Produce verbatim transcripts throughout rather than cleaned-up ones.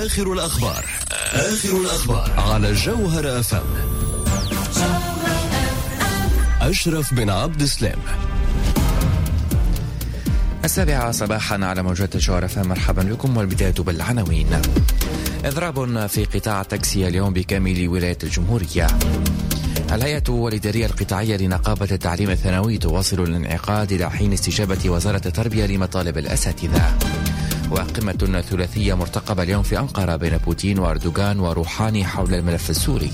آخر الأخبار آخر الأخبار على الجوهرة أف أم. أشرف بن عبد السلام. السابعة صباحا على موجات الجوهرة أف أم. مرحبا بكم، والبداية بالعناوين. إضراب في قطاع التاكسي اليوم بكامل ولاية الجمهورية. الهيئة الإدارية القطاعية لنقابة التعليم الثانوي تواصل الانعقاد إلى حين استجابة وزارة التربية لمطالب الأساتذة. وقمة ثلاثية مرتقبة اليوم في أنقرة بين بوتين وأردوغان وروحاني حول الملف السوري.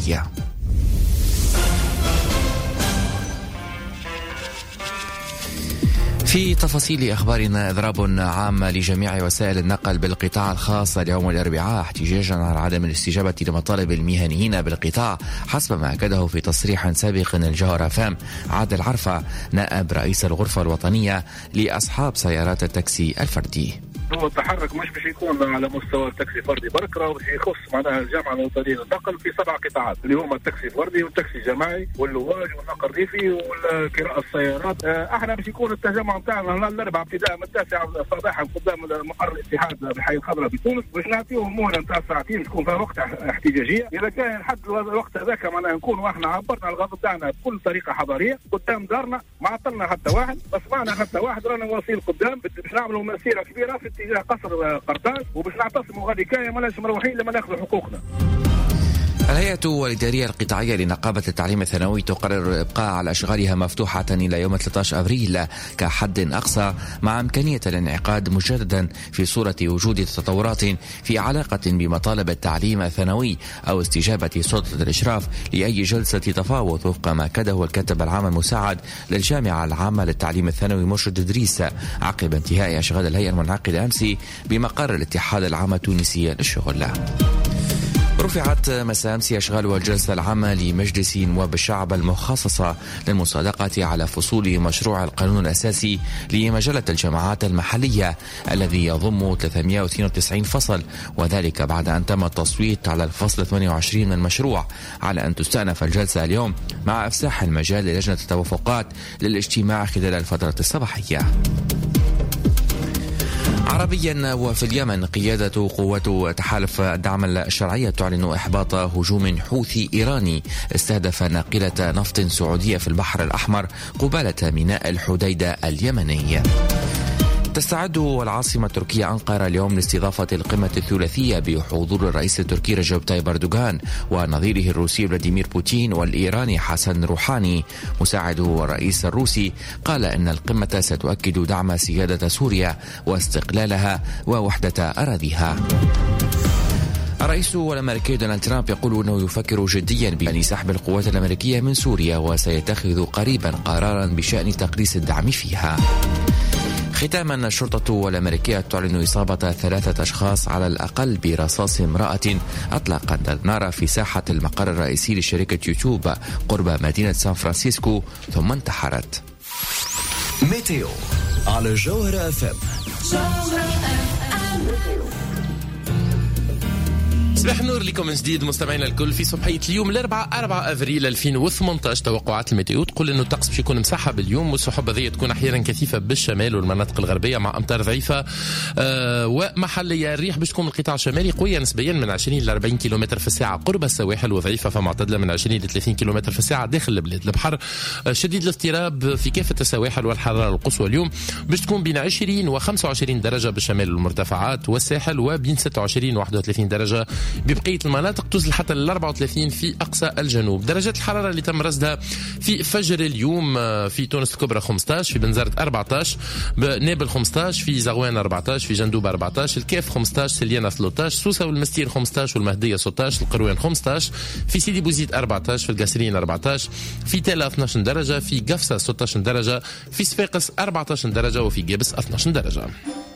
في تفاصيل أخبارنا، إضراب عام لجميع وسائل النقل بالقطاع الخاص اليوم الأربعاء احتجاجا على عدم الاستجابة لمطالب المهنيين بالقطاع، حسب ما أكده في تصريح سابق الجوهرة أف أم عادل عرفة نائب رئيس الغرفة الوطنية لأصحاب سيارات التاكسي الفردي. هو التحرك مش باش يكون على مستوى التاكسي فردي برك، راه باش يخص معناها الجامعه الوطنيه للنقل في سبع قطاعات اللي هما التاكسي الفردي والتاكسي الجماعي واللواج والنقل الريفي وكراء السيارات. احنا باش يكون التجمع نتاعنا الاربعاء ابتداء من التاسعه صباحا قدام مقر الاتحاد بحي الخضراء بتونس، باش نعطيهم مهله نتاع ساعتين تكون فيها وقت احتجاجيه. اذا كان لحد الوقت هذاك معناها نكونوا احنا عبرنا الغضب تاعنا بكل طريقه حضاريه قدام دارنا، ما عطلنا حتى واحد، بس معنا حتى واحد، رانا واصلين قدام باش نعملوا مسيره كبيره في اتجاه قصر قرطاج، وباش نعتصموا غادي كاية مالاش مروحين لما ناخذ حقوقنا. الهيئة الإدارية القطاعية لنقابة التعليم الثانوي تقرر الإبقاء على أشغالها مفتوحة إلى يوم ثلاثة عشر أبريل كحد أقصى، مع إمكانية الانعقاد مجددا في صورة وجود تطورات في علاقة بمطالب التعليم الثانوي أو استجابة سلطة الإشراف لأي جلسة تفاوض، وفق ما أكده الكاتب العام المساعد للجامعة العامة للتعليم الثانوي مرشد إدريس عقب انتهاء أشغال الهيئة المنعقدة أمس بمقر الاتحاد العام التونسي للشغل. رفعت مساء أمس أشغال والجلسة العامة لمجلس نواب الشعب المخصصة للمصادقة على فصول مشروع القانون الأساسي لمجلة الجماعات المحلية الذي يضم ثلاثمائة واثنين وتسعين فصل، وذلك بعد أن تم التصويت على الفصل ثمانية وعشرين من المشروع، على أن تستأنف الجلسة اليوم مع إفساح المجال للجنة التوافقات للاجتماع خلال الفترة الصباحية. عربيا، وفي اليمن قيادة قوات تحالف الدعم الشرعية تعلن إحباط هجوم حوثي إيراني استهدف ناقلة نفط سعودية في البحر الأحمر قبالة ميناء الحديدة اليمني. تستعد العاصمة التركية أنقرة اليوم لاستضافة القمة الثلاثية بحضور الرئيس التركي رجب طيب أردوغان ونظيره الروسي فلاديمير بوتين والإيراني حسن روحاني. مساعد الرئيس الروسي قال إن القمة ستؤكد دعم سيادة سوريا واستقلالها ووحدة أراضيها. الرئيس الأمريكي دونالد ترامب يقول أنه يفكر جديا بأن سحب القوات الأمريكية من سوريا، وسيتخذ قريبا قرارا بشأن تقليص الدعم فيها. ختاما، الشرطة الأمريكية تعلن إصابة ثلاثة أشخاص على الأقل برصاص امرأة أطلقت النار في ساحة المقر الرئيسي لشركة يوتيوب قرب مدينة سان فرانسيسكو ثم انتحرت. ميتيو على الجوهرة أف أم. صباح النور لكم من جديد مستمعينا الكل في صبحية اليوم الأربعاء أربعة أفريل ألفين وثمانية عشر. توقعات الميتيو تقول إنه الطقس باش يكون مسحب اليوم، والسحب هذه تكون أحيانا كثيفة بالشمال والمناطق الغربية مع أمطار ضعيفة آه ومحلية. الريح باش تكون من القطاع الشمالي قوية نسبيا من عشرين إلى أربعين كيلومتر في الساعة قرب السواحل، وضعيفة فمعتدلة من عشرين إلى ثلاثين كيلومتر في الساعة داخل البلاد. البحر آه شديد الاضطراب في كافة السواحل، والحرارة القصوى اليوم باش تكون بين عشرين وخمسة وعشرين درجة بالشمال والمرتفعات والساحل، وبين ستة وعشرين وواحد وثلاثين درجة ببقية المناطق، توصل حتى ل أربعة وثلاثين في أقصى الجنوب. درجات الحرارة اللي تم رصدها في فجر اليوم في تونس الكبرى خمسة عشر، في بنزرت أربعة عشر، بنابل خمسة عشر، في زغوان أربعة عشر، في جندوب أربعة عشر، الكاف خمسة عشر، سليانة ثلاثة عشر، سوسة والمستير خمسة عشر، والمهدية ستة عشر، القروان خمسة عشر، في سيدي بوزيد أربعة عشر، في القاسرين أربعة عشر، في تالا اثني عشر درجة، في قفصة ستة عشر درجة، في صفاقس أربعة عشر درجة، وفي قابس اثني عشر درجة.